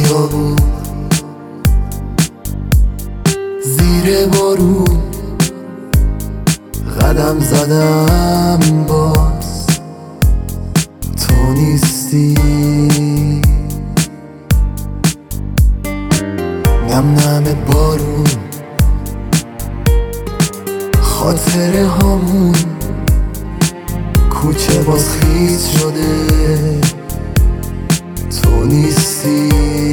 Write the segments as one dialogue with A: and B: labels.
A: خیابون زیر بارون قدم زدم، باز تو نیستی. نم نم بارون خاطره هامون، کوچه باز خیس شده، تو نیستی.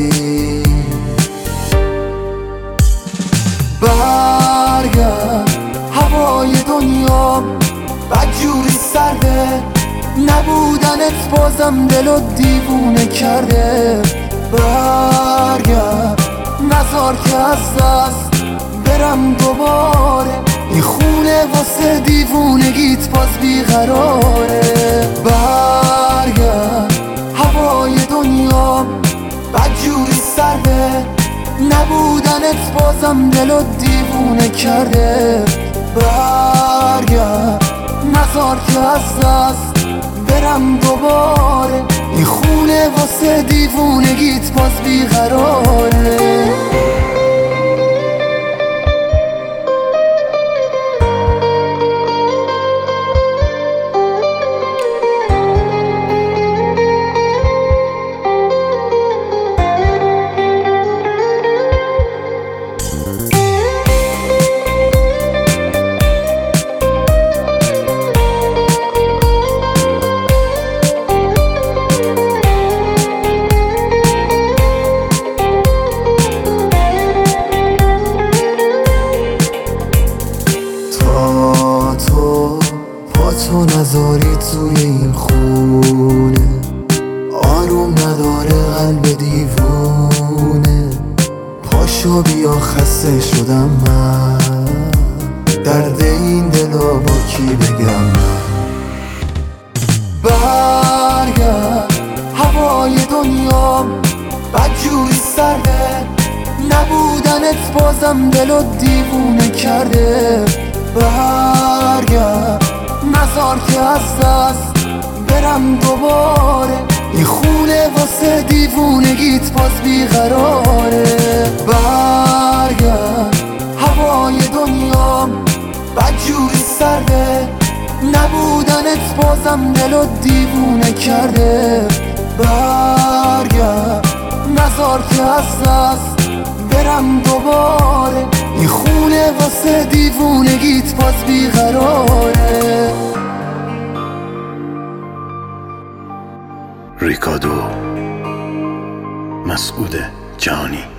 A: برگرد، هوای دنیا بدجوری سرده، نبودنت بازم دلو دیوونه کرده. برگرد، نذار که از دست برم دوباره، این خونه واسه دیوونگیت باز بیقراره. برگرد، هوای دنیا بدجوری سرده، نبودنت بازم دلو دیوونه کرده. برگرد، نذار که از دست برم دوباره، این خونه واسه دیوونگیت باز بیقراره. تو نذاری توی این خونه، آروم نداره قلب دیوونه. پاشو بیا، خسته شدم من، درد این دلا با کی بگم. برگرد، هوای دنیا بدجوری سرده، نبودنت بازم دلو دیوونه کرده. برگرد، نذار که از دست برم دوباره، این خونه واسه دیوونگیت باز بیقراره. برگرد، هوای دنیا بدجوری سرده، نبودنت بازم دلو دیوونه کرده. برگرد، نذار که از دست برم دوباره، این خونه واسه دیوونگیت باز بیقراره.
B: ریکادو مسعود جهانی.